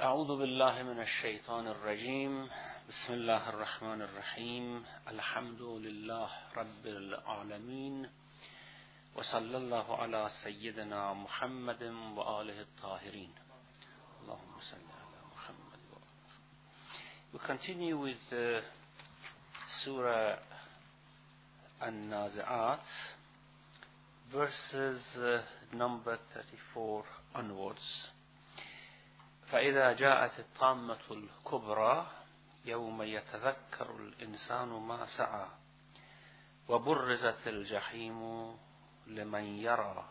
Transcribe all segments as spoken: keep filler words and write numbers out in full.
أعوذ بالله من الشيطان الرجيم بسم الله الرحمن الرحيم الحمد لله رب العالمين وصلى الله على سيدنا محمد وآله الطاهرين اللهم صل على محمد. We continue with uh, Surah An-Nazi'at, verses uh, number thirty-four onwards. فإذا جاءت الطامة الكبرى يوم يتذكر الإنسان ما سعى وبرزت الجحيم لمن يرى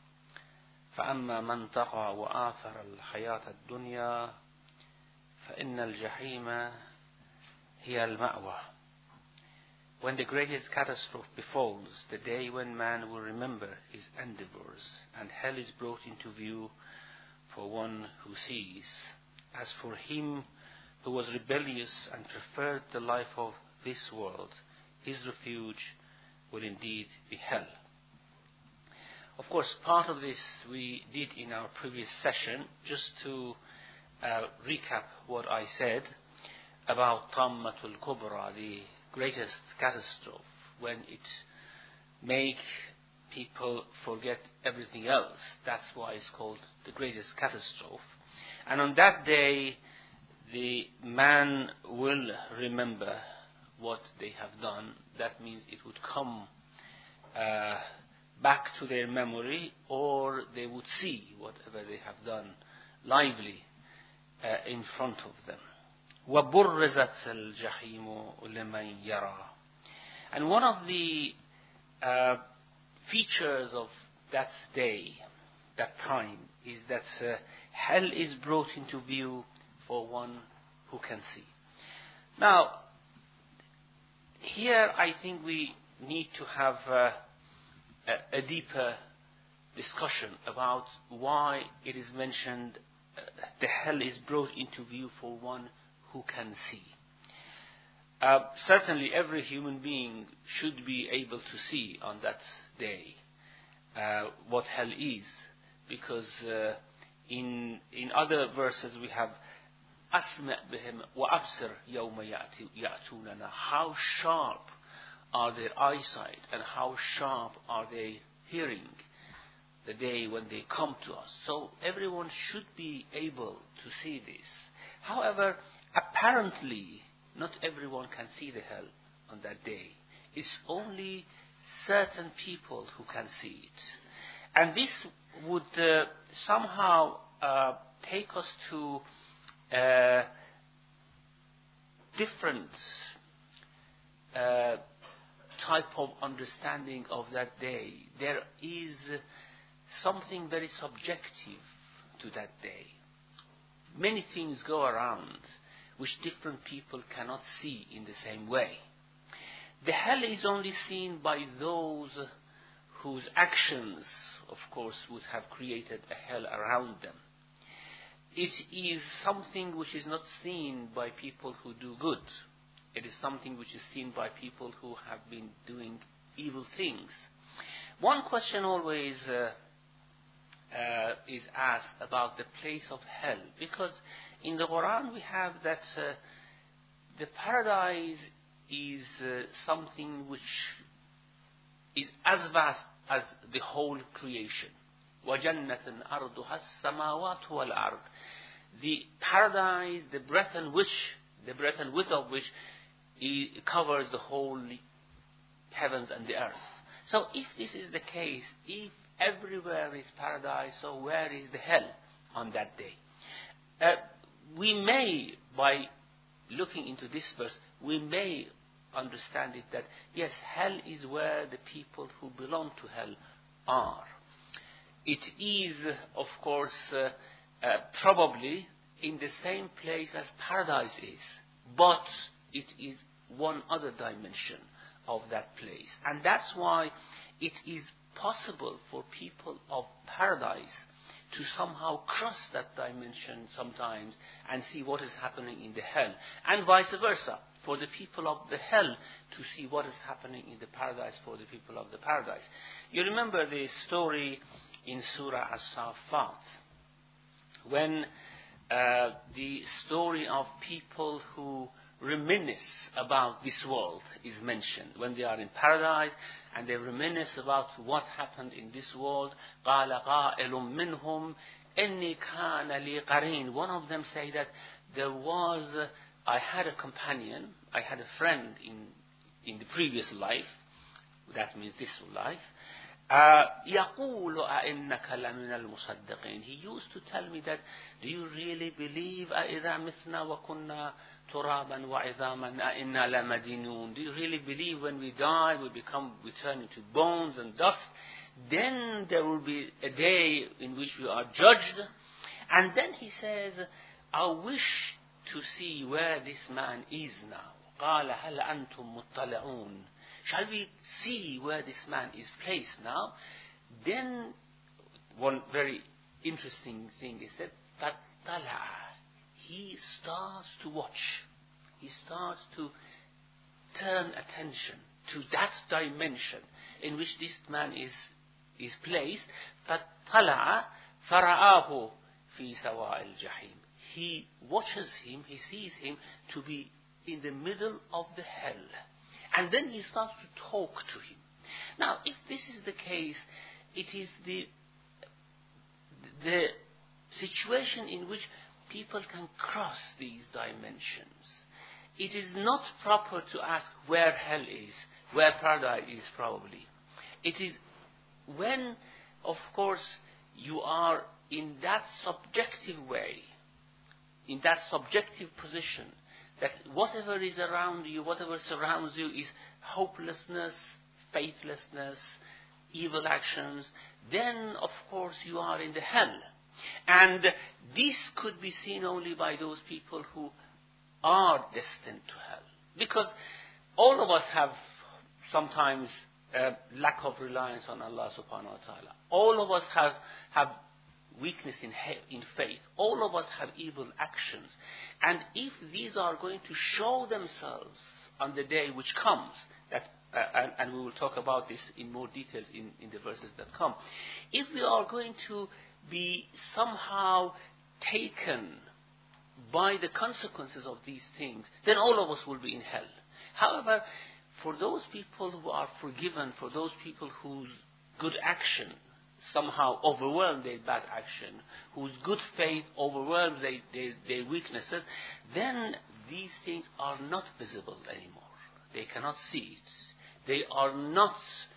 فأما من طغى وآثر الحياة الدنيا فإن الجحيم هي المأوى. When the greatest catastrophe befalls, the day when man will remember his endeavors and hell is brought into view for one who sees. As for him who was rebellious and preferred the life of this world, his refuge will indeed be hell. Of course, part of this we did in our previous session. Just to uh, recap what I said about Tammatul Kubra, the greatest catastrophe, when it makes people forget everything else. That's why it's called the greatest catastrophe. And on that day, the man will remember what they have done. That means it would come uh, back to their memory, or they would see whatever they have done lively uh, in front of them. وَبُرِّزَتِ الْجَحِيمُ لِمَنْ يَرَى. And one of the uh, features of that day, that time, is that uh, hell is brought into view for one who can see. Now, here I think we need to have uh, a, a deeper discussion about why it is mentioned uh, the hell is brought into view for one who can see. Uh, certainly every human being should be able to see on that day uh, what hell is, because uh, in in other verses we have أسمع بهم وأبصر يوم يأتوننا. How sharp are their eyesight and how sharp are they hearing the day when they come to us. So everyone should be able to see this. However, apparently not everyone can see the hell on that day. It's only certain people who can see it. And this would uh, somehow uh, take us to uh, different uh, type of understanding of that day. There is something very subjective to that day. Many things go around which different people cannot see in the same way. The hell is only seen by those whose actions, of course, would have created a hell around them. It is something which is not seen by people who do good. It is something which is seen by people who have been doing evil things. One question always uh, uh, is asked about the place of hell, because in the Quran we have that uh, the paradise is uh, something which is as vast as the whole creation. وَجَنَّةٍ أَرْضُهَا السَّمَاوَاتُ وَالْأَرْضُ. The paradise, the breadth and which, the breadth and width of which it covers the whole heavens and the earth. So if this is the case, if everywhere is paradise, so where is the hell on that day? Uh, we may, by looking into this verse, we may understand it that yes, hell is where the people who belong to hell are. It is, of course, uh, uh, probably in the same place as paradise is, but it is one other dimension of that place. And that's why it is possible for people of paradise to somehow cross that dimension sometimes and see what is happening in the hell, and vice versa, for the people of the hell to see what is happening in the paradise for the people of the paradise. You remember the story in Surah As-Saffat, when uh, the story of people who reminisce about this world is mentioned. When they are in paradise and they reminisce about what happened in this world, قَالَ قَائِلٌ مِّنْهُمْ إِنِّي كَانَ لِي قَرِينٌ. One of them say that there was, uh, I had a companion, I had a friend in, in the previous life, that means this life, uh, يَقُولُ أَإِنَّكَ لَمِنَ الْمُصَدِّقِينَ. He used to tell me that, do you really believe أَإِذَا مِثْنَا وَكُنَّا تُرَابًا وَعِظَامًا أَإِنَّا لَمَدِينُونَ? Do you really believe when we die, we become, we turn into bones and dust? Then there will be a day in which we are judged. And then he says, I wish to see where this man is now. قَالَ هَلْ أَنْتُمْ مُطَّلِعُونَ. Shall we see where this man is placed now? Then one very interesting thing is that فَطَّلَعَ. He starts to watch. He starts to turn attention to that dimension in which this man is is placed. فَطَّلَعَ فَرَآهُ فِي سَوَاءِ الْجَحِيمِ. He watches him, he sees him to be in the middle of the hell. And then he starts to talk to him. Now, if this is the case, it is the the situation in which people can cross these dimensions. It is not proper to ask where hell is, where paradise is probably. It is when, of course, you are in that subjective way, in that subjective position, that whatever is around you, whatever surrounds you is hopelessness, faithlessness, evil actions, then of course you are in the hell. And this could be seen only by those people who are destined to hell. Because all of us have sometimes a lack of reliance on Allah subhanahu wa ta'ala. All of us have, have weakness in, he- in faith. All of us have evil actions. And if these are going to show themselves on the day which comes, that, uh, and, and we will talk about this in more details in, in the verses that come, if we are going to be somehow taken by the consequences of these things, then all of us will be in hell. However, for those people who are forgiven, for those people whose good action somehow overwhelm their bad action, whose good faith overwhelms their, their, their weaknesses, then these things are not visible anymore. They cannot see it. They are not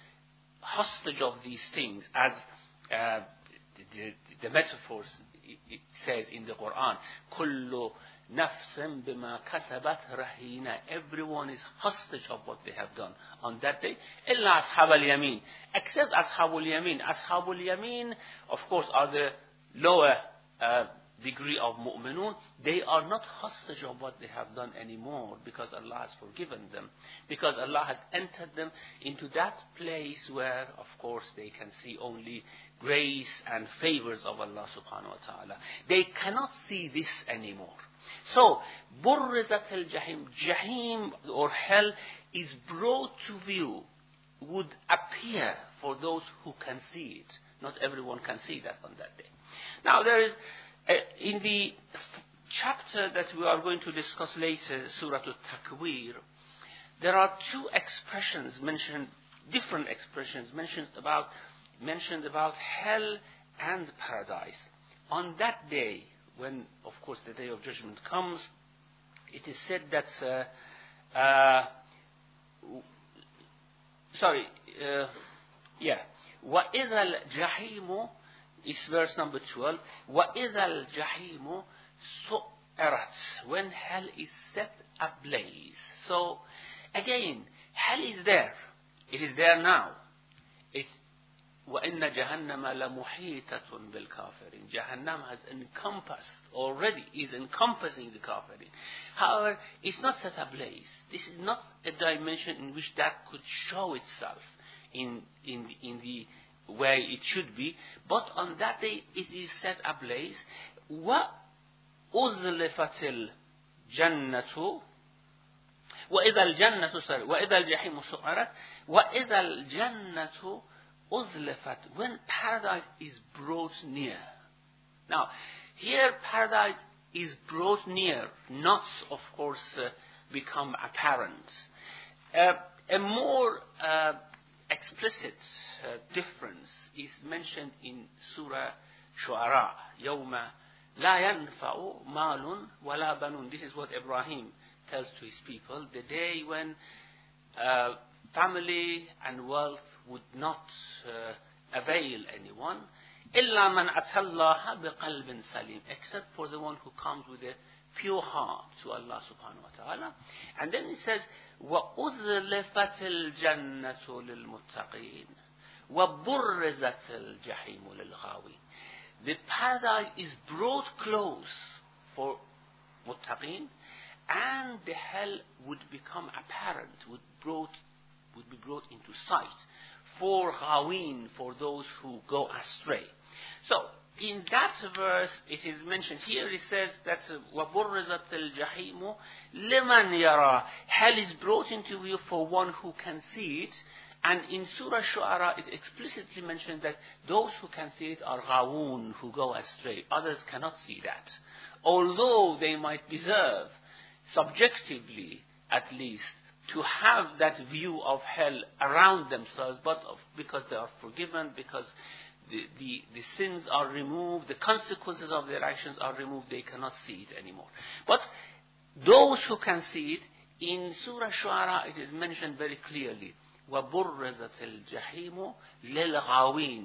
hostage of these things, as uh, the, the, the metaphors it, it says in the Quran. كُلُّ نَفْسٍ بِمَا كَسَبَتْ رَهِينَ. Everyone is hostage of what they have done on that day. إِلَّا أَصْحَابَ الْيَمِينَ. Except أَصْحَابُ الْيَمِينَ. أَصْحَابُ الْيَمِينَ, of course, are the lower uh, degree of mu'minun. They are not hostage of what they have done anymore, because Allah has forgiven them. Because Allah has entered them into that place where, of course, they can see only grace and favors of Allah subhanahu wa ta'ala. They cannot see this anymore. So, Burrizat al-Jahim, Jahim or hell is brought to view, would appear for those who can see it. Not everyone can see that on that day. Now there is, uh, in the f- chapter that we are going to discuss later, Surah Al-Takwir, there are two expressions mentioned, different expressions mentioned about, mentioned about hell and paradise. On that day, when, of course, the day of judgment comes, it is said that, uh, uh, sorry, uh, yeah, وَإِذَا الْجَحِيمُ is verse number twelve. وَإِذَا الْجَحِيمُ سُعِّرَتْ. When hell is set ablaze. So, again, hell is there. It is there now. It's وَإِنَّ جَهَنَّمَ لَمُحِيطَةٌ بِالْكَافِرِينَ. Jahannam has encompassed, already is encompassing the kafirin. However, it's not set ablaze. This is not a dimension in which that could show itself in, in, in the way it should be. But on that day, it is set ablaze. وَأُزْلِفَتِ الْجَنَّةُ وَإِذَا الْجَنَّةُ sorry وَإِذَا الْجَحِيمُ سُعِّرَتْ وَإِذَا الْجَنَّةُ أُزْلِفَتْ. When paradise is brought near. Now, here paradise is brought near, not, of course, uh, become apparent. Uh, a more uh, explicit uh, difference is mentioned in Surah Shu'ara. يَوْمَ لَا يَنْفَعُ مَالٌ وَلَا بَنُونَ. This is what Ibrahim tells to his people. The day when uh, family and wealth would not uh, avail anyone. إِلَّا مَنْ أَتَى اللَّهَ بِقَلْبٍ سَلِيمٍ. Except for the one who comes with a pure heart to Allah subhanahu wa ta'ala. And then it says, وَأُزْلِفَتِ الْجَنَّةُ لِلْمُتَّقِينَ وَبُرِّزَتِ الْجَحِيمُ لِلْغَاوِينَ. The paradise is brought close for muttaqin, and the hell would become apparent, would brought would be brought into sight for ghawin, for those who go astray. So, in that verse, it is mentioned here, it says that وَبُرِّزَتِ الْجَحِيمُ لِمَنْ يَرَى. Hell is brought into view for one who can see it. And in Surah Shu'ara, it explicitly mentioned that those who can see it are ghawun, who go astray. Others cannot see that. Although they might deserve, subjectively at least, to have that view of hell around themselves, but of, because they are forgiven, because the, the, the sins are removed, the consequences of their actions are removed, they cannot see it anymore. But those who can see it, in Surah Shu'ara, it is mentioned very clearly. وَبُرِّزَتِ الْجَحِيمُ لِلْغَاوِينَ.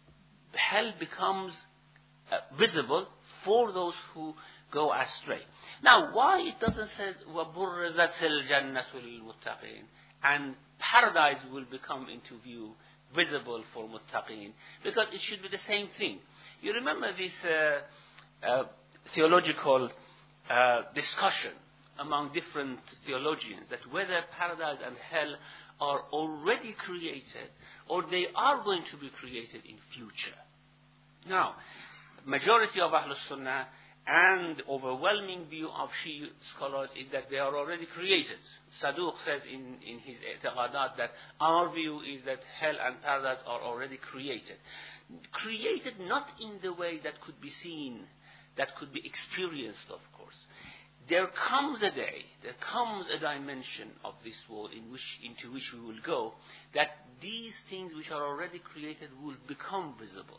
Hell becomes uh, visible for those who go astray. Now, why it doesn't say وَبُرِّزَتِ الْجَنَّةُ لِلْمُتَّقِينَ and paradise will become into view, visible for muttaqin? Because it should be the same thing. You remember this uh, uh, theological uh, discussion among different theologians that whether paradise and hell are already created or they are going to be created in future. Now, majority of Ahlul Sunnah and overwhelming view of Shia scholars is that they are already created. Saduq says in, in his i'tiqadat that our view is that hell and paradise are already created. Created not in the way that could be seen, that could be experienced, of course. There comes a day, there comes a dimension of this world in which, into which we will go, that these things which are already created will become visible.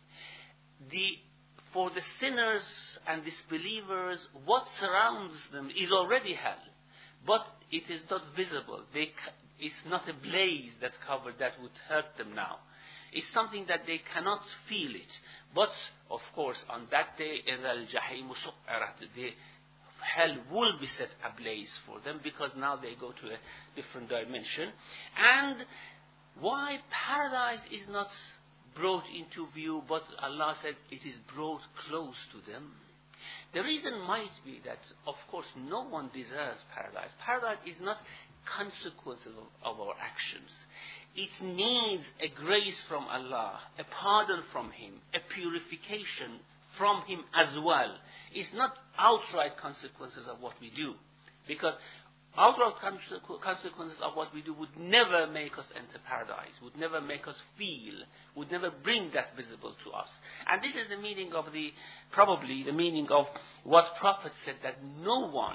The, for the sinners and disbelievers, what surrounds them is already hell, but it is not visible. They, it's not a blaze that covered that would hurt them now. It's something that they cannot feel it. But, of course, on that day, إِذَا الْجَحِيمُ سُعِّرَتْ, the hell will be set ablaze for them because now they go to a different dimension. And why paradise is not brought into view, but Allah says it is brought close to them? The reason might be that, of course, no one deserves paradise. Paradise is not consequences of, of our actions. It needs a grace from Allah, a pardon from Him, a purification from Him as well. It's not outright consequences of what we do. Because outright consequences of what we do would never make us enter paradise, would never make us feel, would never bring that visible to us. And this is the meaning of the, probably the meaning of what Prophet said, that no one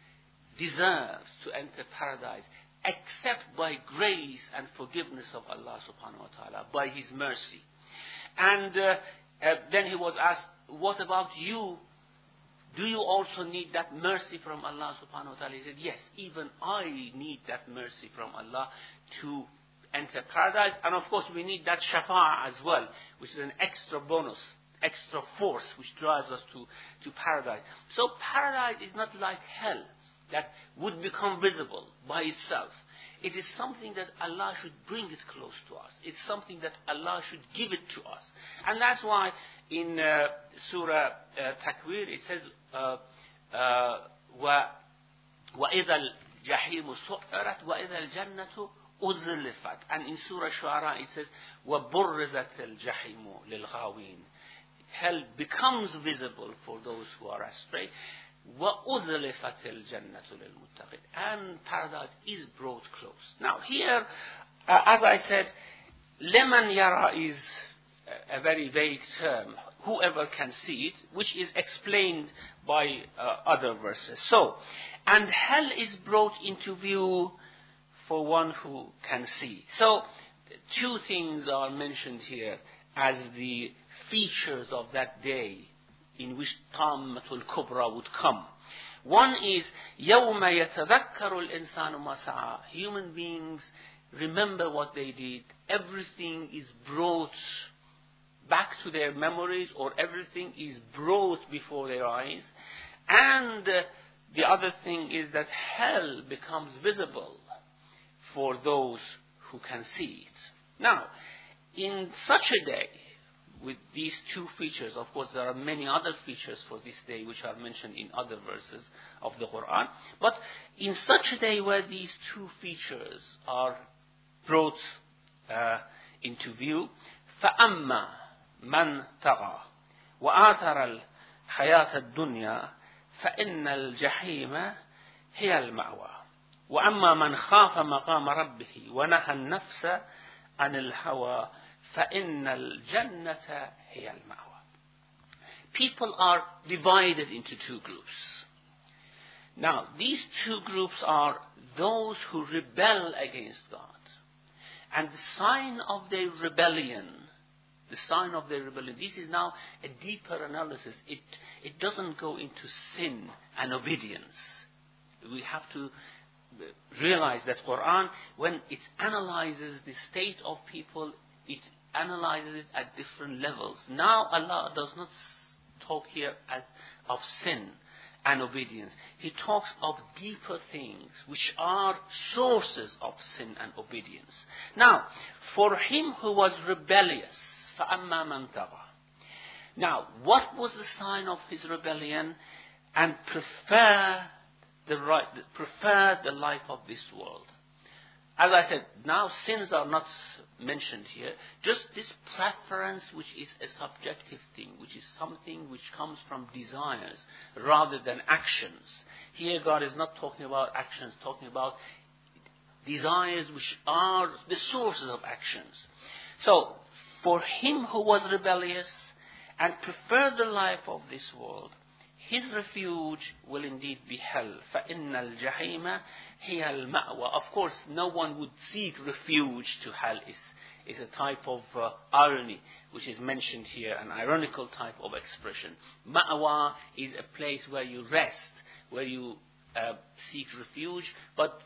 deserves to enter paradise except by grace and forgiveness of Allah subhanahu wa ta'ala, by His mercy. And uh, uh, then he was asked, what about you? Do you also need that mercy from Allah subhanahu wa ta'ala? He said, yes, even I need that mercy from Allah to enter paradise. And of course we need that shafa'ah as well, which is an extra bonus, extra force which drives us to, to paradise. So paradise is not like hell that would become visible by itself. It is something that Allah should bring it close to us. It's something that Allah should give it to us. And that's why in uh, Surah uh, Takwir it says, uh, uh, وَإِذَا الْجَحِيمُ سُعِّرَتْ وَإِذَا الْجَنَّةُ أُزْلِفَتْ. And in Surah Shu'ara it says, وَبُرِّزَتِ الْجَحِيمُ لِلْغَاوِينَ. Hell becomes visible for those who are astray. وَأُزْلِفَتِ الْجَنَّةُ لِلْمُتَّقِينَ. And paradise is brought close. Now here, uh, as I said, لَمَنْ يَرَى is a very vague term, whoever can see it, which is explained by uh, other verses. So, and hell is brought into view for one who can see. So, two things are mentioned here as the features of that day in which Tammatul Kubra would come. One is يَوْمَ يَتَذَكَّرُ الْإِنسَانُ مَا سَعَى. Human beings remember what they did. Everything is brought back to their memories, or everything is brought before their eyes. And uh, the other thing is that hell becomes visible for those who can see it. Now, in such a day, with these two features, of course there are many other features for this day which are mentioned in other verses of the Quran, but in such a day where these two features are brought uh, into view, فَأَمَّا مَنْ تَغَى وَآثَرَ الْحَيَاةَ الدُّنْيَا فَإِنَّ الْجَحِيمَ هِيَ الْمَأْوَى وَأَمَّا مَنْ خَافَ مَقَامَ رَبِّهِ وَنَهَى النَّفْسَ عَنِ الْهَوَى فَإِنَّ الْجَنَّةَ هِيَ الْمَأْوَى. People are divided into two groups. Now, these two groups are those who rebel against God. And the sign of their rebellion, the sign of their rebellion, this is now a deeper analysis. It, it doesn't go into sin and obedience. We have to realize that Quran, when it analyzes the state of people, it analyzes it at different levels. Now Allah does not talk here as of sin and obedience. He talks of deeper things which are sources of sin and obedience. Now, for him who was rebellious, فَأَمَّا مَنْ تَغَى. Now, what was the sign of his rebellion? And prefer the right, prefer the life of this world. As I said, now sins are not mentioned here. Just this preference, which is a subjective thing, which is something which comes from desires rather than actions. Here God is not talking about actions, talking about desires which are the sources of actions. So, for him who was rebellious and preferred the life of this world, his refuge will indeed be hell. فَإِنَّ الْجَحِيمَ هِيَ الْمَأْوَى. Of course, no one would seek refuge to hell. It's, it's a type of uh, irony which is mentioned here, an ironical type of expression. Ma'wa is a place where you rest, where you uh, seek refuge, but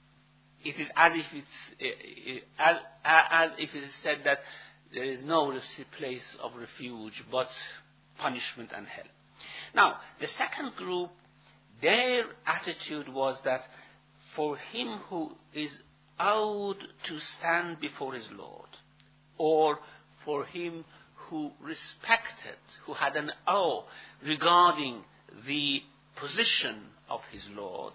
it is as if it's uh, as, as if it is said that there is no place of refuge but punishment and hell. Now, the second group, their attitude was that for him who is owed to stand before his Lord, or for him who respected, who had an awe regarding the position of his Lord,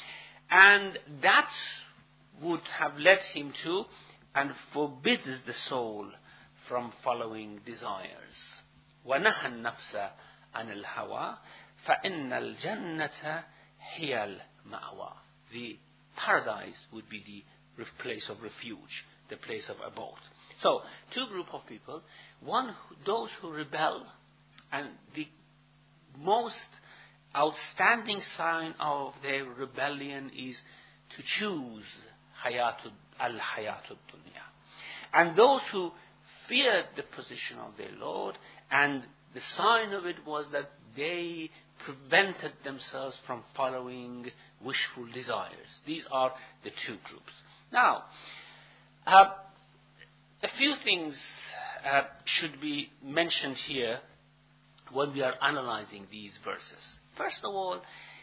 and that would have led him to and forbids the soul from following desires. وَنَهَى النَّفْسَ عَنِ الْهَوَى فَإِنَّ الْجَنَّةَ هِيَ الْمَأْوَى. The paradise would be the place of refuge, the place of abode. So, two group of people. One, those who rebel, and the most outstanding sign of their rebellion is to choose hayatud, al-hayatud dunya. And those who feared the position of their Lord, and the sign of it was that they prevented themselves from following wishful desires. These are the two groups. Now, uh, a few things uh, should be mentioned here when we are analyzing these verses. First of all,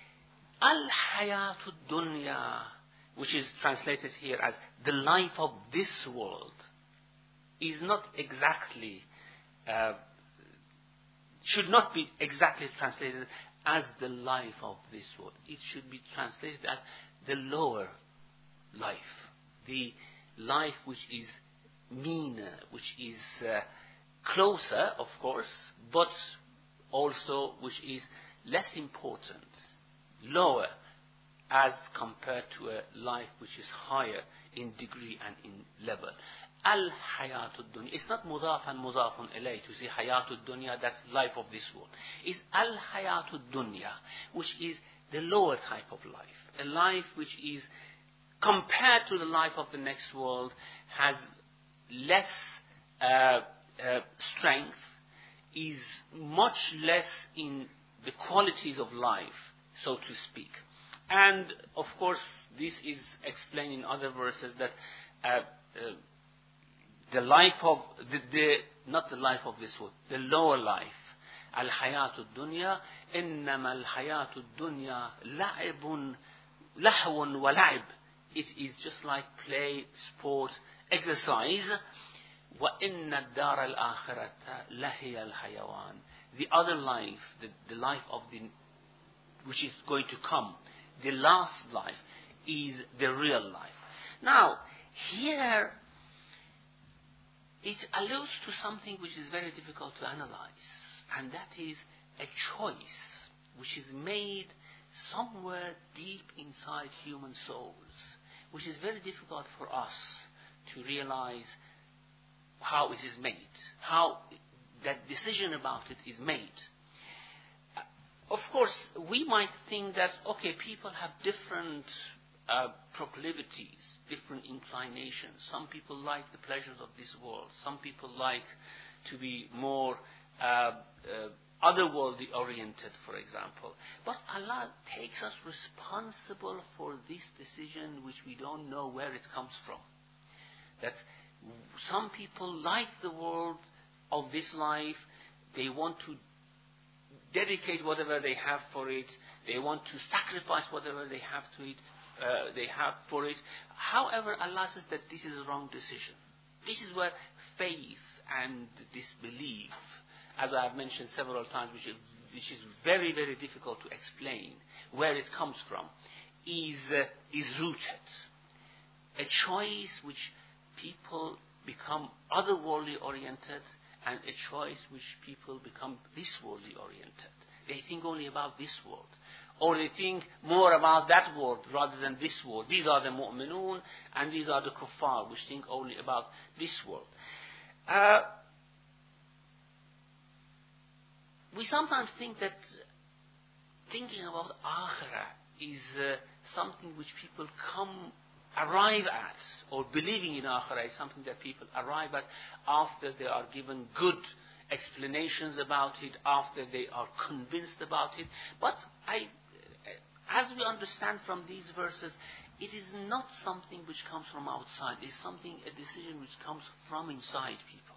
al-hayatud dunya, which is translated here as the life of this world, is not exactly, uh, should not be exactly translated as the life of this world. It should be translated as the lower life, the life which is meaner, which is uh, closer, of course, but also which is less important, lower, as compared to a life which is higher in degree and in level. al-hayatud dunya. It's not mudaf and mudafun ilayh to say hayatud dunya, that's life of this world. It's al-hayatud dunya, which is the lower type of life. A life which is, compared to the life of the next world, has less uh, uh, strength, is much less in the qualities of life, so to speak. And, of course, this is explained in other verses that uh, uh, the life of, the, the, not the life of this world, the lower life, al-hayatud dunya, innama al-hayatud dunya la'ibun, lahwun wa la'ib. It is just like play, sport, exercise. وَإِنَّ الدَّارَ الْآخِرَةَ لَهِيَ الْحَيَوَانِ. The other life, the, the life of the, which is going to come, the last life, is the real life. Now, here, it alludes to something which is very difficult to analyze, and that is a choice which is made somewhere deep inside human souls, which is very difficult for us to realize how it is made, how that decision about it is made. Of course, we might think that, okay, people have different uh, proclivities, different inclinations. Some people like the pleasures of this world. Some people like to be more uh, uh, otherworldly oriented, for example. But Allah takes us responsible for this decision which we don't know where it comes from. That some people like the world of this life, they want to dedicate whatever they have for it, they want to sacrifice whatever they have to it, uh, they have for it. However, Allah says that this is a wrong decision. This is where faith and disbelief, as I have mentioned several times, which is, which is very, very difficult to explain where it comes from, is uh, is rooted. A choice which people become otherworldly oriented, and a choice which people become this worldly oriented. They think only about this world, or they think more about that world rather than this world. These are the mu'minun, and these are the kuffar, which think only about this world. Uh, we sometimes think that thinking about akhirah is uh, something which people come arrive at, or believing in akhirah is something that people arrive at after they are given good explanations about it, after they are convinced about it. But I, as we understand from these verses, it is not something which comes from outside. It is something, a decision which comes from inside people.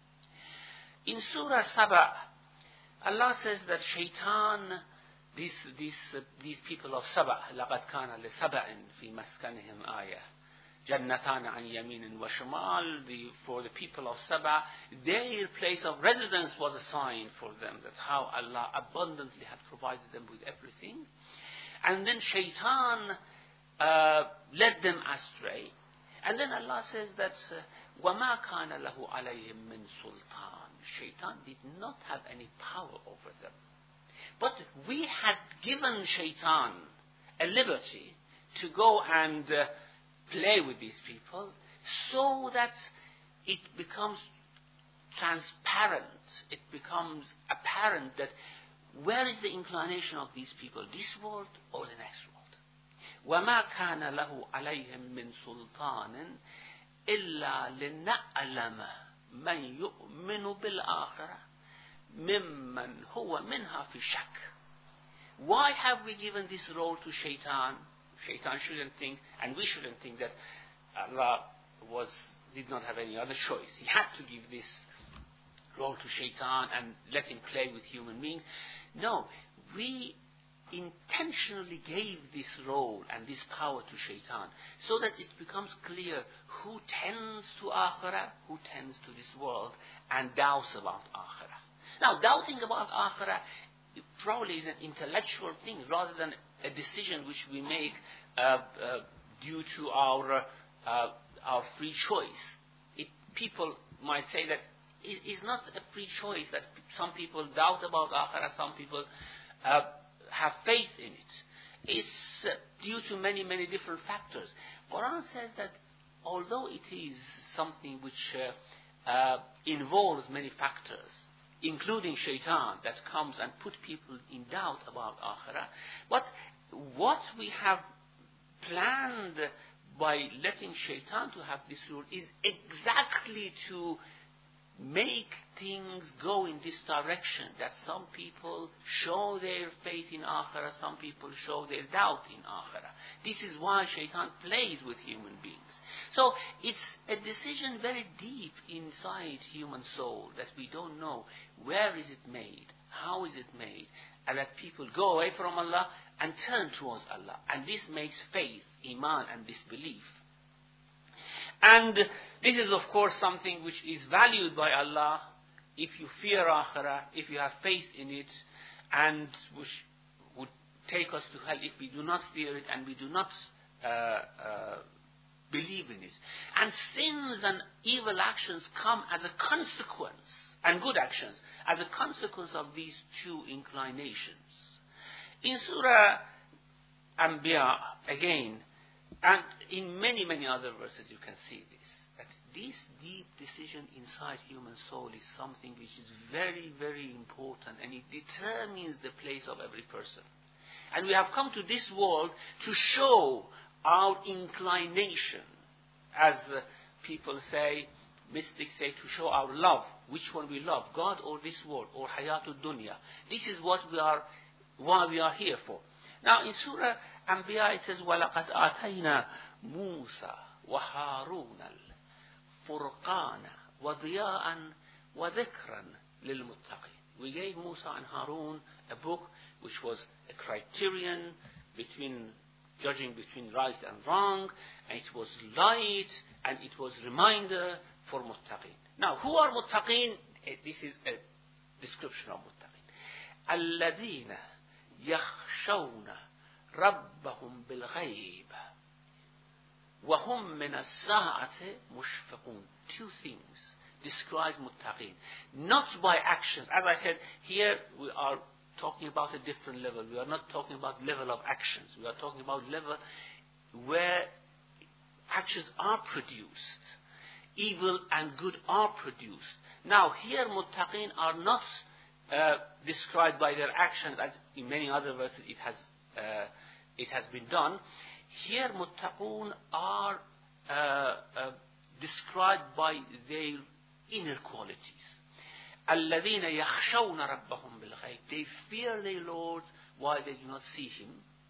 In Surah Saba, Allah says that shaitan, These, these, uh, these people of Saba, لَقَدْ كَانَ لِسَبَعٍ فِي مَسْكَنِهِمْ آيَةٌ جَنَّتَانَ عَنْ يَمِينٍ وَشِمَالٍ. The, for the people of Saba, their place of residence was a sign for them that how Allah abundantly had provided them with everything. And then shaitan uh, led them astray. And then Allah says that وَمَا كَانَ لَهُ عَلَيْهِمْ مِنْ سُلْطَانٍ. Shaitan did not have any power over them. But we had given shaitan a liberty to go and uh, play with these people so that it becomes transparent, it becomes apparent that where is the inclination of these people, this world or the next world. وَمَا كَانَ لَهُ عَلَيْهِمْ مِنْ سُلْطَانٍ إِلَّا لِنَعْلَمَ مَنْ يُؤْمِنُ بِالْآخِرَةِ مِمَّنْ هُوَ مِنْهَا فِي شَكٍّ. Why have we given this role to shaitan? Shaitan shouldn't think, and we shouldn't think that Allah was did not have any other choice. He had to give this role to shaitan and let him play with human beings. No, we intentionally gave this role and this power to shaitan so that it becomes clear who tends to akhirah, who tends to this world, and doubts about akhirah. Now, doubting about akhirah probably is an intellectual thing rather than a decision which we make uh, uh, due to our uh, our free choice. It, people might say that it is not a free choice, that some people doubt about akhirah, some people uh, have faith in it. It's uh, due to many, many different factors. Quran says that although it is something which uh, uh, involves many factors, including shaitan that comes and put people in doubt about akhirah. But what we have planned by letting shaitan to have this rule is exactly to make things go in this direction, that some people show their faith in akhirah, some people show their doubt in akhirah. This is why shaitan plays with human beings. So it's a decision very deep inside human soul that we don't know where is it made, how is it made, and that people go away from Allah and turn towards Allah. And this makes faith, iman, and disbelief. And this is, of course, something which is valued by Allah if you fear akhirah, if you have faith in it, and which would take us to hell if we do not fear it and we do not uh, uh, believe in it. And sins and evil actions come as a consequence, and good actions, as a consequence of these two inclinations. In Surah Anbiya, again, and in many, many other verses you can see this, that this deep decision inside human soul is something which is very, very important, and it determines the place of every person. And we have come to this world to show our inclination, as uh, people say, mystics say, to show our love, which one we love, God or this world, or Hayatul Dunya. This is what we are, why we are here for. Now in Surah Anbiya it says, وَلَقَدْ آتَيْنَا مُوسَى وَهَارُونَ الْفُرْقَانَ وَضِيَاءً وَذِكْرًا لِلْمُتَّقِينَ. We gave Musa and Harun a book which was a criterion between judging between right and wrong, and it was light, and it was reminder for muttaqin. Now, who are muttaqin? This is a description of muttaqin. الَّذِينَ يَخْشَوْنَ رَبَّهُمْ بِالْغَيْبِ وَهُمْ مِنَ السَّاعَةِ مُشْفِقُونَ. Two things describe muttaqin. Not by actions. As I said, here we are talking about a different level. We are not talking about level of actions. We are talking about level where actions are produced. Evil and good are produced. Now here muttaqin are not uh, described by their actions, as in many other verses it has uh, it has been done. Here muttaqun are uh, uh, described by their inner qualities. الَّذِينَ يَخْشَوْنَ رَبَّهُمْ بِالْغَيْبِ. They fear their Lord while they do not see Him.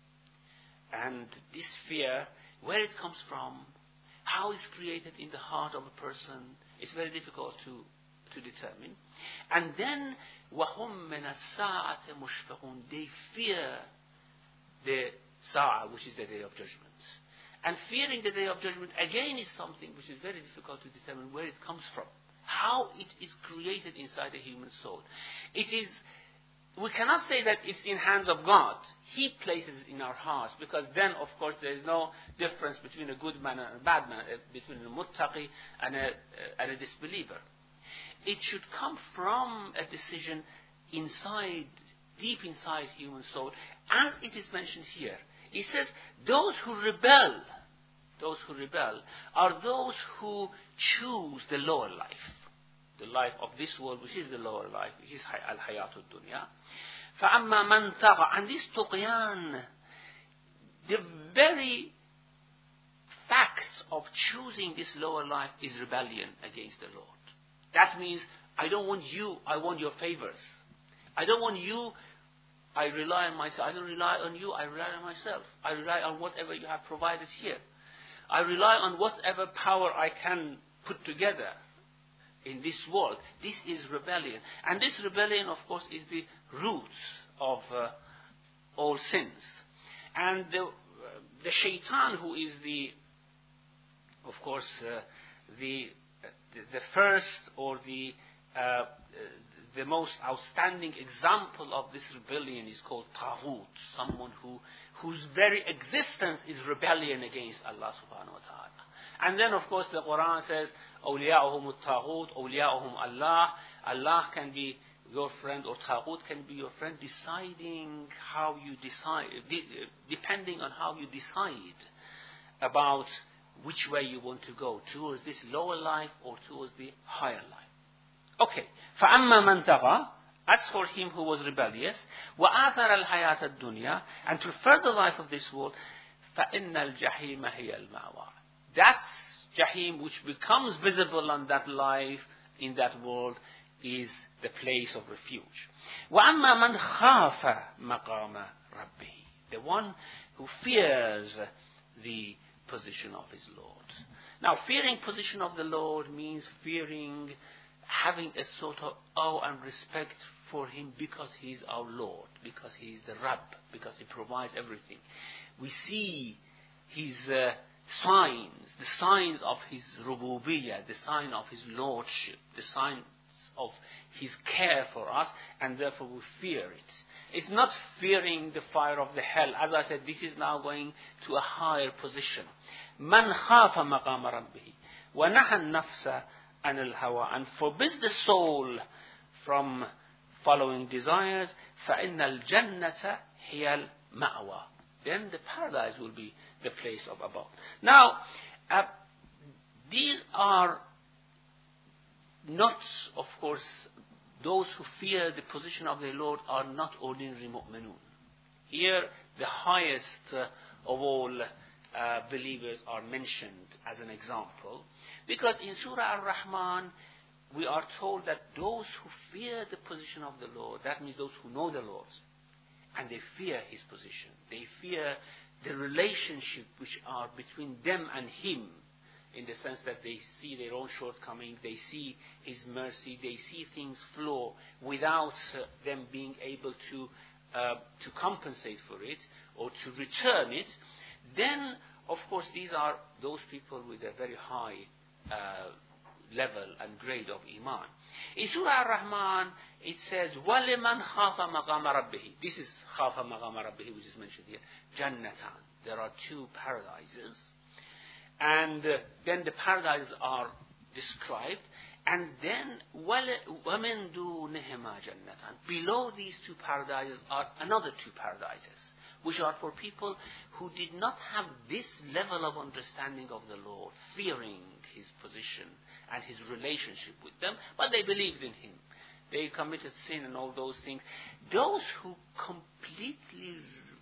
And this fear, where it comes from, how it's created in the heart of a person, it's very difficult to, to determine. And then, وَهُمْ مِنَ السَّاعَةِ مُشْفِقُونَ. They fear the Sa'ah, which is the Day of Judgment. And fearing the Day of Judgment, again, is something which is very difficult to determine where it comes from. How it is created inside the human soul. It is, we cannot say that it's in hands of God. He places it in our hearts, because then, of course, there is no difference between a good man and a bad man, between a muttaqi and a, and a disbeliever. It should come from a decision inside, deep inside human soul, as it is mentioned here. It says, those who rebel, those who rebel are those who choose the lower life, the life of this world, which is the lower life, which is al-hayatul dunya. فَأَمَّا مَنْ تَغَى. And this tuqyan, the very fact of choosing this lower life is rebellion against the Lord. That means, I don't want you, I want your favors. I don't want you, I rely on myself. I don't rely on you, I rely on myself. I rely on whatever you have provided here. I rely on whatever power I can put together in this world. This is rebellion. And this rebellion, of course, is the roots of uh, all sins. And the, uh, the shaitan, who is the, of course, uh, the, uh, the the first or the uh, the most outstanding example of this rebellion is called Taghut, someone who whose very existence is rebellion against Allah subhanahu wa ta'ala. And then, of course, the Quran says, أَوْلِيَاؤُهُمُ الطَّاغُوتُ أَوْلِيَاؤُهُمْ Allah. Allah can be your friend, or Taghut can be your friend, deciding how you decide, de- depending on how you decide about which way you want to go, towards this lower life or towards the higher life. Okay. فَأَمَّا مَنْ تَغَى, as for him who was rebellious, وَآثَرَ الْحَيَاةَ الدُّنْيَا, and preferred the life of this world, فَإِنَّ الْجَحِيمَ هِيَ الْمَأْوَى. That Jahim which becomes visible on that life, in that world, is the place of refuge. وَأَمَّا مَنْ خَافَ مَقَامَ رَبِّهِ, the one who fears the position of his Lord. Now, fearing position of the Lord means fearing, having a sort of awe and respect for him because he is our Lord, because he is the Rabb, because he provides everything. We see his uh, signs, the signs of his rububiyyah, the sign of his lordship, the signs of his care for us, and therefore we fear it. It's not fearing the fire of the hell. As I said, this is now going to a higher position. Man khafa maqama rabbih wa naha an-nafsa an al-hawa, and forbids the soul from following desires. Fa innal jannata hiya al-ma'wa. Then the paradise will be the place of abode. Now, uh, these are not, of course, those who fear the position of their Lord are not ordinary mu'minun. Here, the highest uh, of all uh, believers are mentioned as an example, because in Surah Ar-Rahman, we are told that those who fear the position of the Lord, that means those who know the Lord, and they fear his position, they fear the relationship which are between them and him, in the sense that they see their own shortcomings, they see his mercy, they see things flow without uh, them being able to uh, to compensate for it or to return it, then of course these are those people with a very high uh, level and grade of iman. In Surah Ar-Rahman it says وَلِمَنْ خَافَ مَقَامَ رَبِّهِ. This is خَافَ مَقَامَ رَبِّهِ, which is mentioned here. Jannatan. There are two paradises. And uh, then the paradises are described. And then وَمِن دُونِهِمَا جَنَّةً. Below these two paradises are another two paradises, which are for people who did not have this level of understanding of the Lord, fearing his position and his relationship with them, but they believed in him. They committed sin and all those things. Those who completely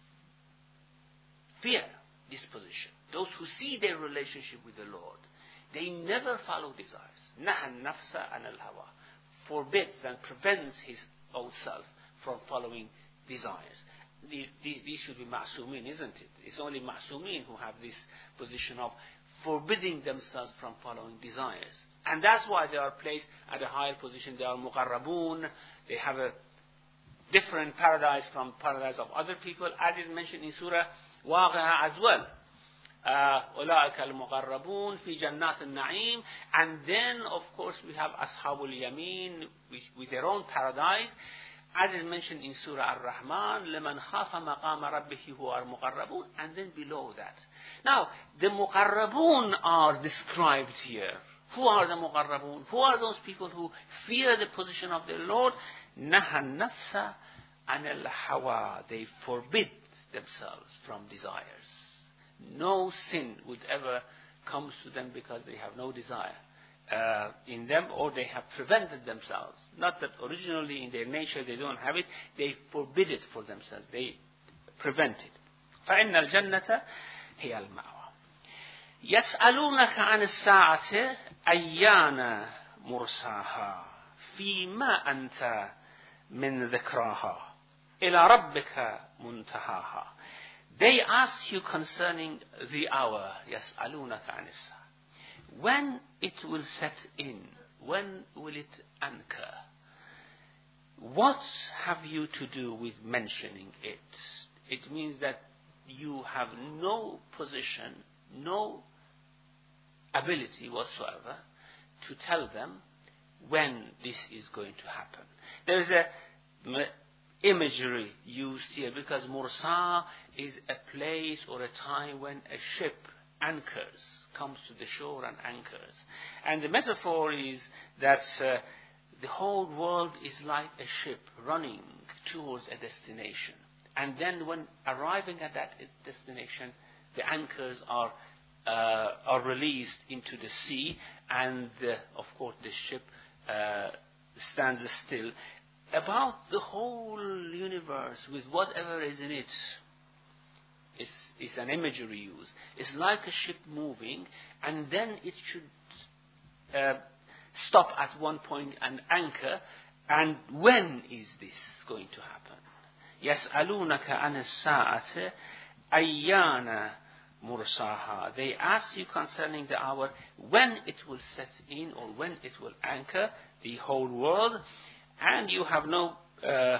fear this position, those who see their relationship with the Lord, they never follow desires. Nahan nafsa an al-hawa, forbids and prevents his own self from following desires. These, these, these should be ma'sumin, isn't it? It's only ma'sumin who have this position of forbidding themselves from following desires. And that's why they are placed at a higher position. They are muqarrabun. They have a different paradise from paradise of other people, as is mentioned in Surah Waqi'ah as well. أولئك المقربون في جنات النعيم. And then, of course, we have Ashabul Yamin with, with their own paradise, as is mentioned in Surah Ar-Rahman, لمن خاف مقام ربه who are muqarrabun, and then below that. Now, the muqarrabun are described here. Who are the muqarrabun? Who are those people who fear the position of their Lord? نهى النفس عن الهوى. They forbid themselves from desires. No sin would ever come to them because they have no desire uh, in them, or they have prevented themselves. Not that originally in their nature they don't have it, they forbid it for themselves. They prevent it. فَإِنَّ الْجَنَّةَ هِيَ الْمَأْوَى. يَسْأَلُونَكَ عَنِ السَّاعَةِ أَيَّانَ مُرْسَاهَا فِيمَا أَنْتَ مِنْ ذِكْرَاهَا إِلَى رَبِّكَ مُنْتَهَاهَا. They ask you concerning the hour, يَسْأَلُونَكَ عَنِ السَّاعَةِ. When it will set in, when will it anchor? What have you to do with mentioning it? It means that you have no position, no ability whatsoever to tell them when this is going to happen. There is a imagery used here because Mursa is a place or a time when a ship anchors, comes to the shore and anchors. And the metaphor is that uh, the whole world is like a ship running towards a destination. And then when arriving at that destination, the anchors are uh, are released into the sea, and uh, of course the ship uh, stands still. About the whole universe with whatever is in it is, is an imagery used. It's like a ship moving, and then it should uh, stop at one point and anchor. And when is this going to happen? يَسْأَلُونَكَ عَنِ السَّاعَةِ أَيَّانَ مُرْسَاهَا. They ask you concerning the hour when it will set in or when it will anchor the whole world, and you have no, uh, uh,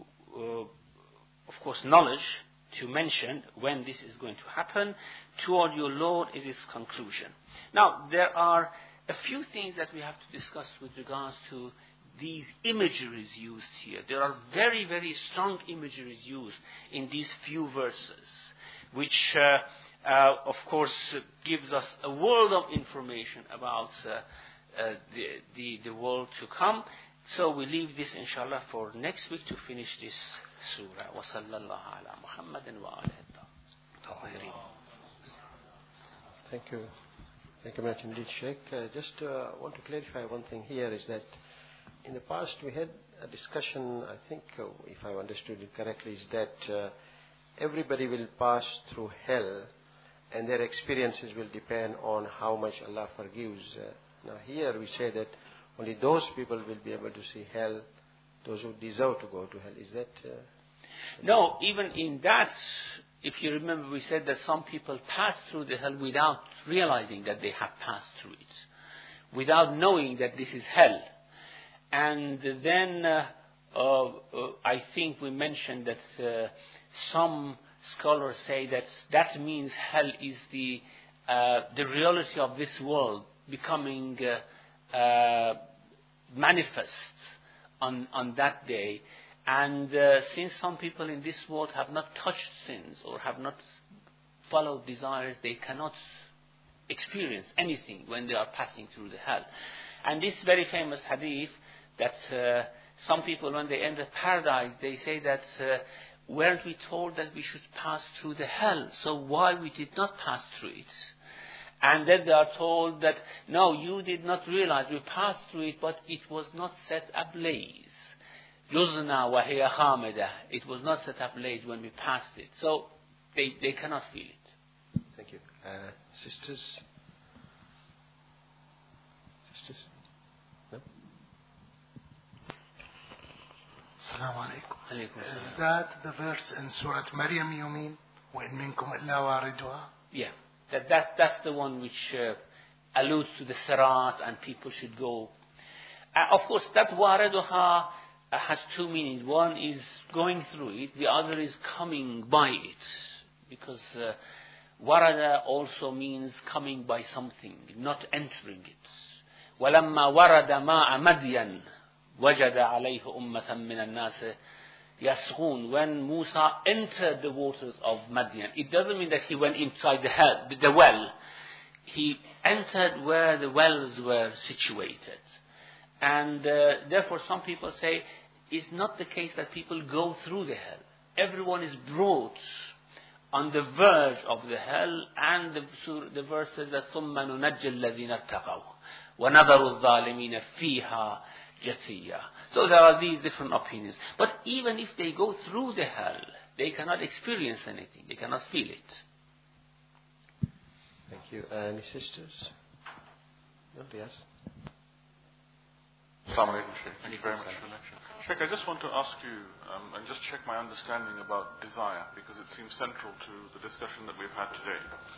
of course, knowledge to mention when this is going to happen. Toward your Lord is its conclusion. Now, there are a few things that we have to discuss with regards to these imageries used here. There are very, very strong imageries used in these few verses, which, uh, uh, of course, uh, gives us a world of information about uh, uh, the, the, the world to come. So we leave this, inshallah, for next week to finish this surah. Wa sallallahu ala Muhammadin wa alihi tahirin. Thank you. Thank you very much indeed, Sheikh. Uh, just uh, want to clarify one thing here is that in the past we had a discussion, I think, uh, if I understood it correctly, is that uh, everybody will pass through hell and their experiences will depend on how much Allah forgives. Uh, now here we say that only those people will be able to see hell, those who deserve to go to hell. Is that... Uh, no, even in that, if you remember, we said that some people pass through the hell without realizing that they have passed through it, without knowing that this is hell. And then uh, uh, uh, I think we mentioned that uh, some scholars say that that means hell is the uh, the reality of this world becoming uh, uh, manifest on on that day. And uh, since some people in this world have not touched sins or have not followed desires, they cannot experience anything when they are passing through the hell. And this very famous hadith that uh, some people, when they enter paradise, they say that uh, weren't we told that we should pass through the hell? So why we did not pass through it? And then they are told that, no, you did not realize we passed through it, but it was not set ablaze. Yuzna wa hiya khamida. It was not set ablaze when we passed it. So they, they cannot feel it. Thank you. Uh, sisters? Sisters? No? Assalamu alaikum. Is that the verse in Surah Maryam you mean? وَإِن مِّنكُمْ إِلَّا وَارِدُهَا? Yeah. That, that, that's the one which uh, alludes to the Sirat and people should go. Uh, of course, that wariduha uh, has two meanings. One is going through it. The other is coming by it. Because uh, warada also means coming by something, not entering it. وَلَمَّا وَرَدَ مَاءَ مَدْيَنَ وَجَدَ عَلَيْهِ أُمَّةً مِّنَ النَّاسِ يَسْغُونَ. When Musa entered the waters of Madian, it doesn't mean that he went inside the, hell, the well. He entered where the wells were situated. And uh, therefore some people say it's not the case that people go through the hell. Everyone is brought on the verge of the hell, and the, the verse says that ثُمَّ نُنَجِّ الَّذِينَ اتَّقَوْا وَنَذَرُ الظَّالِمِينَ فِيهَا جَثِيًّا. So there are these different opinions. But even if they go through the hell, they cannot experience anything. They cannot feel it. Thank you. Uh, any sisters? Nobody else? Assalamu alaikum, Sheikh. Thank you very much for the lecture. Sheikh, I just want to ask you um, and just check my understanding about desire, because it seems central to the discussion that we've had today.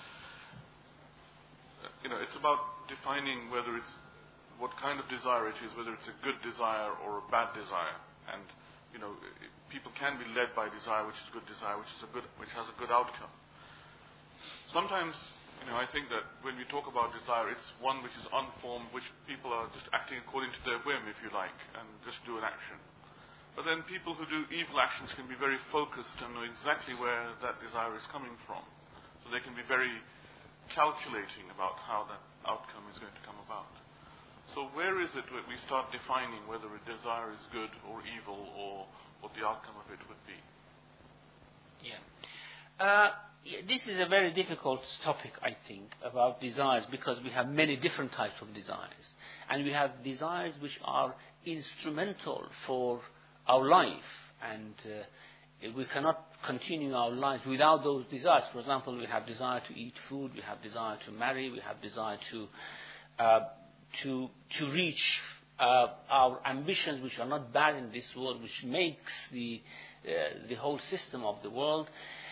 Uh, you know, it's about defining whether it's what kind of desire it is, whether it's a good desire or a bad desire. And, you know, people can be led by desire, which is good desire, which is a good, which has a good outcome. Sometimes, you know, I think that when we talk about desire, it's one which is unformed, which people are just acting according to their whim, if you like, and just do an action. But then people who do evil actions can be very focused and know exactly where that desire is coming from. So they can be very calculating about how that outcome is going to come about. So where is it that we start defining whether a desire is good or evil, or what the outcome of it would be? Yeah. Uh, Yeah, this is a very difficult topic, I think, about desires, because we have many different types of desires. And we have desires which are instrumental for our life, and uh, we cannot continue our lives without those desires. For example, we have desire to eat food, we have desire to marry, we have desire to uh, to to reach uh, our ambitions, which are not bad in this world, which makes the uh, the whole system of the world.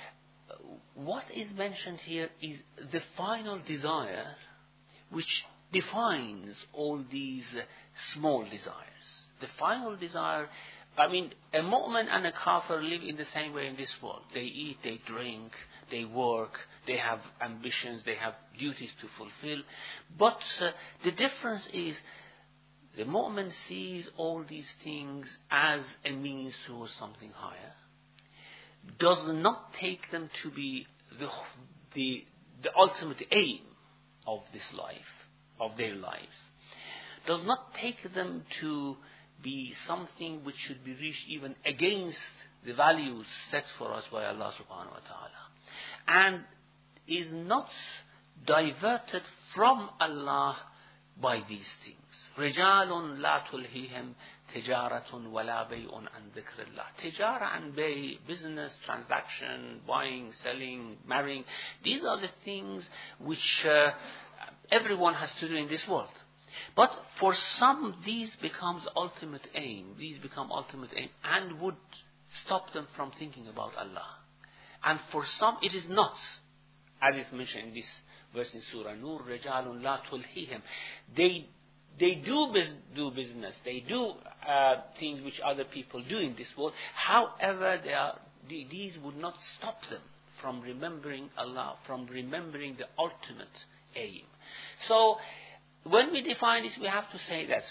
What is mentioned here is the final desire, which defines all these uh, small desires. The final desire, I mean, a mu'min and a kafir live in the same way in this world. They eat, they drink, they work, they have ambitions, they have duties to fulfill. But uh, the difference is the mu'min sees all these things as a means towards something higher, does not take them to be the, the, the ultimate aim of this life, of their lives, does not take them to be something which should be reached even against the values set for us by Allah subhanahu wa ta'ala, and is not diverted from Allah by these things. رِجَالٌ لَا تُلْهِهِمْ تِجَارَةٌ وَلَا بَيْءٌ عَنْ ذِكْرِ اللَّهِ. Tijara and bay, business, transaction, buying, selling, marrying, these are the things which uh, everyone has to do in this world. But for some, these becomes ultimate aim. These become ultimate aim and would stop them from thinking about Allah. And for some, it is not, as is mentioned in this verse in Surah Nur, رِجَالٌ لَا تُلْهِهِمْ. They they do bus- do business. They do uh, things which other people do in this world. However, they are, the, these would not stop them from remembering Allah, from remembering the ultimate aim. So, when we define this, we have to say that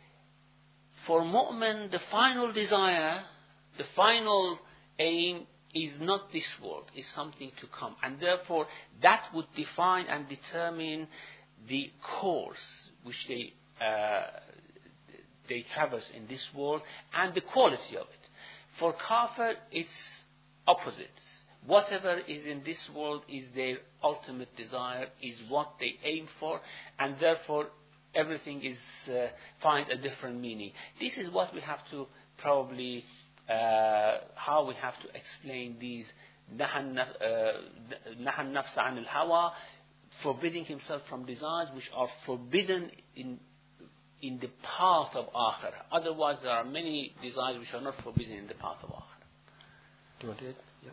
for mu'min, the final desire, the final aim is not this world, is something to come. And therefore, that would define and determine the course which they uh, they traverse in this world and the quality of it. For kafir, it's opposites. Whatever is in this world is their ultimate desire, is what they aim for, and therefore everything is uh, finds a different meaning. This is what we have to probably, uh, how we have to explain these nahan nafsa an al-hawa, forbidding himself from desires which are forbidden in in the path of akhirah. Otherwise, there are many desires which are not forbidden in the path of akhirah. Do you want to add? Yep.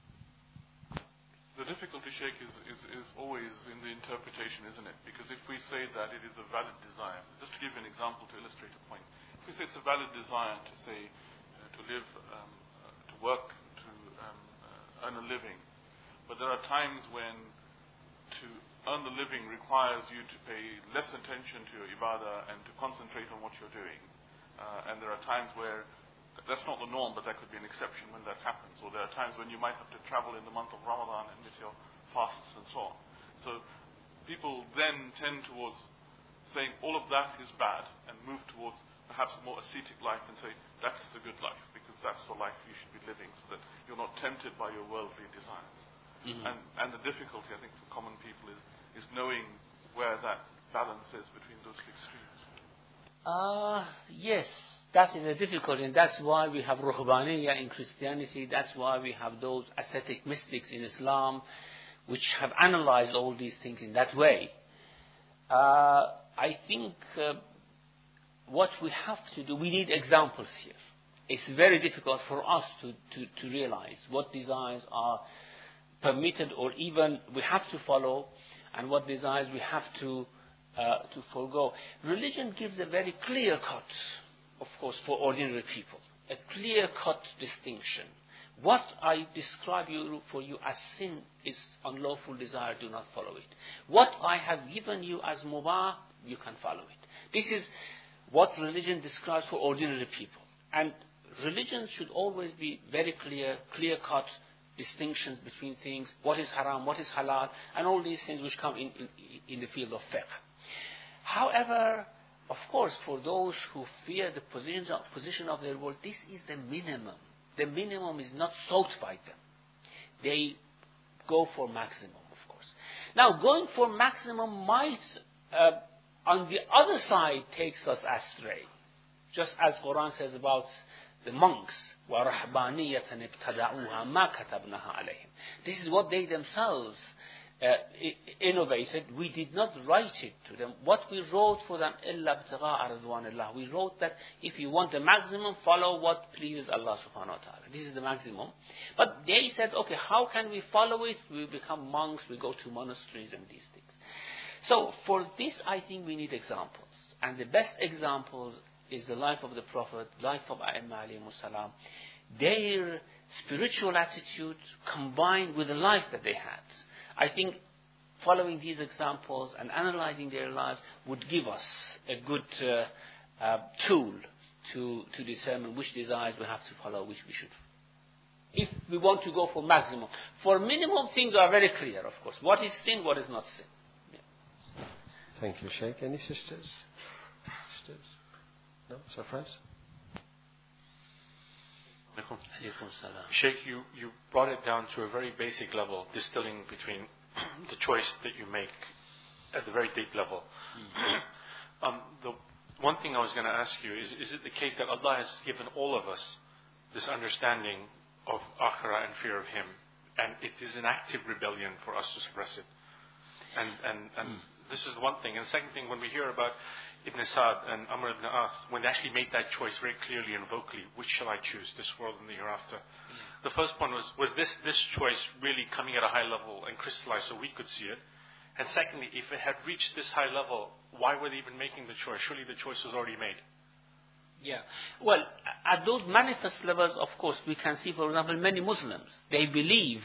The difficulty, Sheikh, is, is, is always in the interpretation, isn't it? Because if we say that it is a valid desire, just to give you an example to illustrate a point, if we say it's a valid desire to say, uh, to live, um, uh, to work, to um, uh, earn a living, but there are times when to earn the living requires you to pay less attention to your ibadah and to concentrate on what you're doing. Uh, and there are times where that's not the norm, but that could be an exception when that happens. Or there are times when you might have to travel in the month of Ramadan and miss your fasts and so on. So people then tend towards saying all of that is bad and move towards perhaps a more ascetic life and say that's the good life because that's the life you should be living so that you're not tempted by your worldly desires. Mm-hmm. And, and the difficulty, I think, for common people is, is knowing where that balance is between those two extremes. Uh, yes. That is a difficulty, and that's why we have ruhbaniyya in Christianity. That's why we have those ascetic mystics in Islam, which have analyzed all these things in that way. Uh, I think uh, what we have to do, we need examples here. It's very difficult for us to, to, to realize what desires are permitted or even we have to follow, and what desires we have to uh, to forego. Religion gives a very clear cut, of course, for ordinary people, a clear-cut distinction. What I describe you for you as sin is unlawful desire, do not follow it. What I have given you as mubah, you can follow it. This is what religion describes for ordinary people. And religion should always be very clear, clear-cut distinctions between things, what is haram, what is halal, and all these things which come in, in, in the field of fiqh. However, of course, for those who fear the position of, position of their world, this is the minimum. The minimum is not sought by them. They go for maximum, of course. Now, going for maximum might, uh, on the other side, takes us astray. Just as Quran says about the monks, وَرَحْبَانِيَّةً ابْتَدَعُوهَا مَا كَتَبْنَاهَا عَلَيْهِمْ. This is what they themselves uh, innovated. We did not write it to them. What we wrote for them, إِلَّا ابْتِغَاءَ رِضْوَانِ اللَّهِ. We wrote that if you want the maximum, follow what pleases Allah subhanahu wa ta'ala. This is the maximum. But they said, okay, how can we follow it? We become monks, we go to monasteries and these things. So for this, I think we need examples. And the best examples is the life of the Prophet, life of A'imma alayhimus salam. Their spiritual attitude combined with the life that they had. I think following these examples and analyzing their lives would give us a good uh, uh, tool to, to determine which desires we have to follow, which we should. If we want to go for maximum. For minimum, things are very clear, of course. What is sin, what is not sin. Yeah. Thank you, Sheikh. Any sisters? Sisters? No? Safraz? Sheikh, you, you brought it down to a very basic level, distilling between the choice that you make at the very deep level. Mm-hmm. um, the one thing I was going to ask you is, is it the case that Allah has given all of us this understanding of akhirah and fear of Him, and it is an active rebellion for us to suppress it? And, and, and mm. this is one thing. And the second thing, when we hear about Ibn Sa'd and Amr ibn As, when they actually made that choice very clearly and vocally, which shall I choose, this world and the hereafter? Mm. The first one was, was this, this choice really coming at a high level and crystallized so we could see it? And secondly, if it had reached this high level, why were they even making the choice? Surely the choice was already made. Yeah. Well, at those manifest levels, of course, we can see, for example, many Muslims, they believe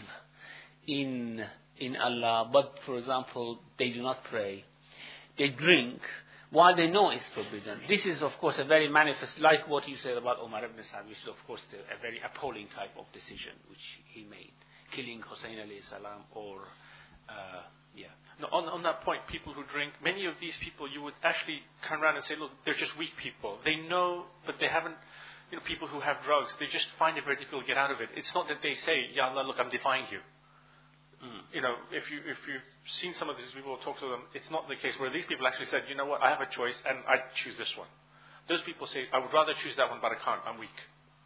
in, in Allah, but, for example, they do not pray. They drink, while they know it's forbidden. This is, of course, a very manifest, like what you said about Umar ibn Sa'd, which is, of course, the, a very appalling type of decision which he made, killing Hussein alayhi salam, or, uh, yeah. No, on, on that point, people who drink, many of these people, you would actually turn around and say, look, they're just weak people. They know, but they haven't, you know, people who have drugs, they just find it very difficult to get out of it. It's not that they say, Ya Allah, look, I'm defying you. Mm. You know, if you if you've seen some of these people talk to them, it's not the case where these people actually said, you know what, I have a choice and I choose this one. Those people say, I would rather choose that one, but I can't. I'm weak.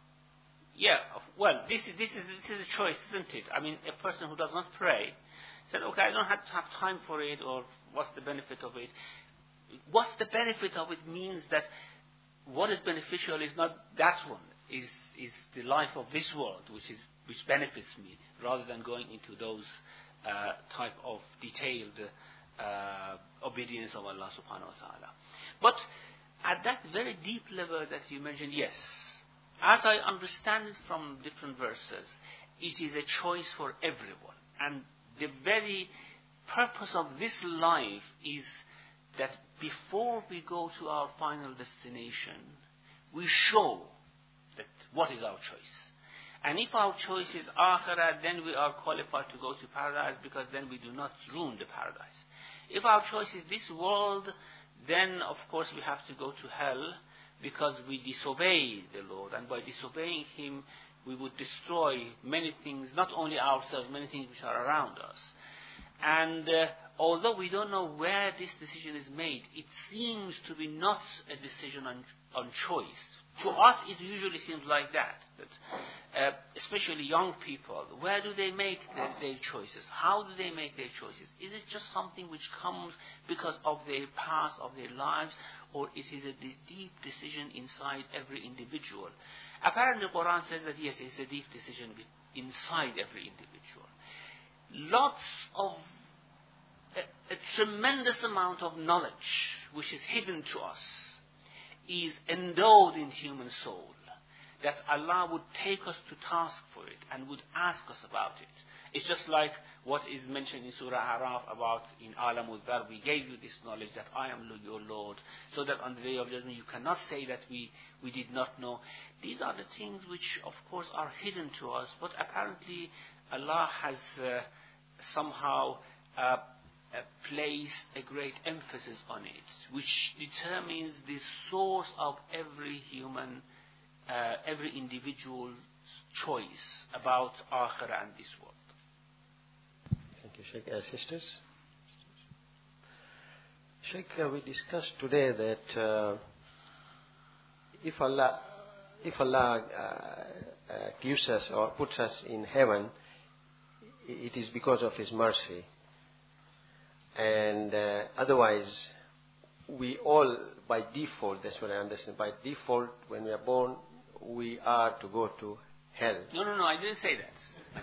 Yeah, well, this is this is this is a choice, isn't it? I mean, a person who does not pray said, okay, I don't have to have time for it, or what's the benefit of it? What's the benefit of it means that what is beneficial is not that one, is is the life of this world, which is which benefits me, rather than going into those uh, type of detailed uh, obedience of Allah subhanahu wa ta'ala. But at that very deep level that you mentioned, yes, as I understand it from different verses, it is a choice for everyone. And the very purpose of this life is that before we go to our final destination, we show that what is our choice. And if our choice is akhirah, then we are qualified to go to paradise, because then we do not ruin the paradise. If our choice is this world, then of course we have to go to hell, because we disobey the Lord, and by disobeying Him we would destroy many things, not only ourselves, many things which are around us. And uh, although we don't know where this decision is made, it seems to be not a decision on, on choice. To us, it usually seems like that. that uh, especially young people, where do they make their, their choices? How do they make their choices? Is it just something which comes because of their past, of their lives, or it is a deep decision inside every individual? Apparently, the Quran says that yes, it's a deep decision inside every individual. Lots of a, a tremendous amount of knowledge which is hidden to us is endowed in human soul, that Allah would take us to task for it and would ask us about it. It's just like what is mentioned in Surah Araf about in Alamul Dhar, we gave you this knowledge that I am your Lord, so that on the day of judgment you cannot say that we, we did not know. These are the things which of course are hidden to us, but apparently Allah has uh, somehow uh, Uh, place a great emphasis on it, which determines the source of every human, uh, every individual's choice about akhirah and this world. you, Sheikh. Uh, sisters? Sheikh, uh, we discussed today that uh, if Allah, if Allah uh, uh, gives us or puts us in heaven, it is because of His mercy. And uh, otherwise, we all, by default, that's what I understand, by default, when we are born, we are to go to hell. No, no, no, I didn't say that.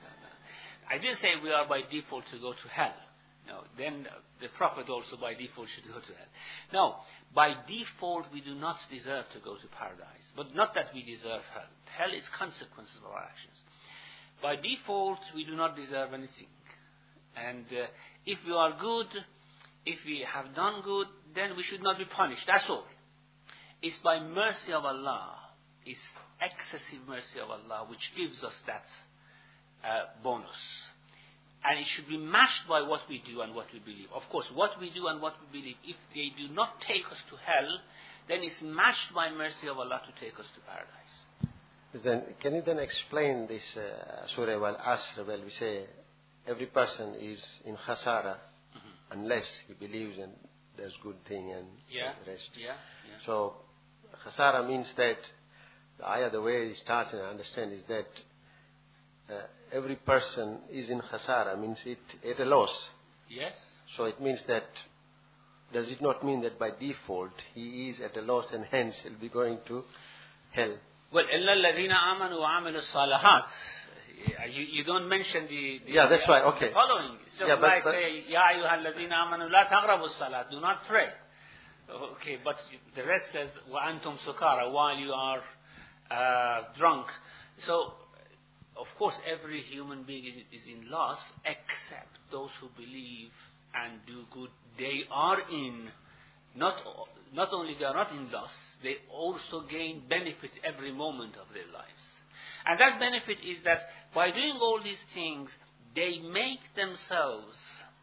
I didn't say we are by default to go to hell. No, then the Prophet also by default should go to hell. No, by default we do not deserve to go to paradise. But not that we deserve hell. Hell is consequences of our actions. By default we do not deserve anything. And uh, if we are good, if we have done good, then we should not be punished. That's all. It's by mercy of Allah, it's excessive mercy of Allah which gives us that uh, bonus. And it should be matched by what we do and what we believe. Of course, what we do and what we believe, if they do not take us to hell, then it's matched by mercy of Allah to take us to paradise. Then, can you then explain this uh, Surah Al-Asr where we say every person is in khasara mm-hmm. unless he believes and does good thing and yeah. the rest. Yeah. Yeah. So, khasara means that, the ayah, the way it starts and I understand is that uh, every person is in khasara, means it at a loss. Yes. So it means that, does it not mean that by default he is at a loss and hence he'll be going to hell? Well, إِلَّا الَّذِينَ آمَنُوا وَعَمِلُوا الصَّالِحَاتِ. You, you don't mention the, the yeah, that's the, right. Okay. The following. It's just yeah, like but, say, يَا أَيُّهَا الَّذِينَ آمَنُوا لَا تَغْرَبُوا الصَّلَاةِ. Do not pray. Okay, but the rest says وَأَنْتُمْ سُكَارَى, while you are uh, drunk. So, of course, every human being is in loss except those who believe and do good. They are in, not not only they are not in loss, they also gain benefit every moment of their lives. And that benefit is that by doing all these things, they make themselves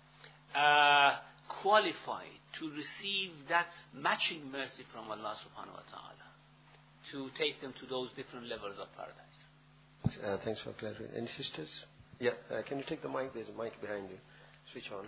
uh, qualified to receive that matching mercy from Allah subhanahu wa ta'ala, to take them to those different levels of paradise. Uh, thanks for clarifying. Any sisters? Yeah, uh, can you take the mic? There's a mic behind you. Switch on.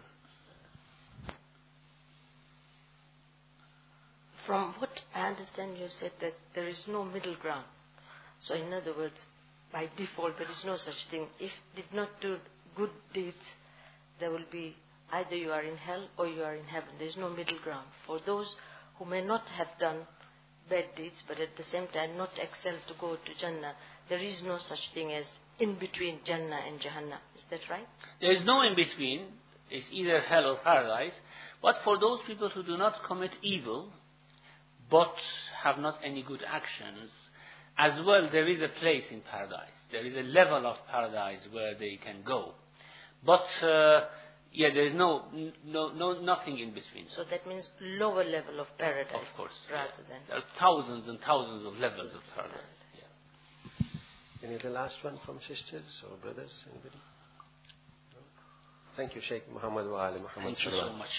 From what I understand, you said that there is no middle ground. So in other words, by default, there is no such thing. If did not do good deeds, there will be either you are in hell or you are in heaven. There is no middle ground. For those who may not have done bad deeds, but at the same time not excel to go to Jannah, there is no such thing as in between Jannah and Jahannam. Is that right? There is no in between. It's either hell or paradise. But for those people who do not commit evil, but have not any good actions, as well there is a place in paradise. There is a level of paradise where they can go. But, uh, yeah, there is no, no, no, nothing in between. So that means lower level of paradise. Of course. Rather yeah. than... There are thousands and thousands of levels of paradise. Yeah. Any the last one from sisters or brothers? Anybody? No? Thank you, Sheikh Muhammad wa Ali Muhammad. Thank you so much.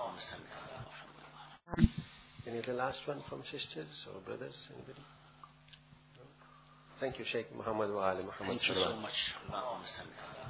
Any the last one from sisters or brothers? Anybody? No? Thank you, Sheikh Muhammad wa Ali Muhammad. Thank you so much.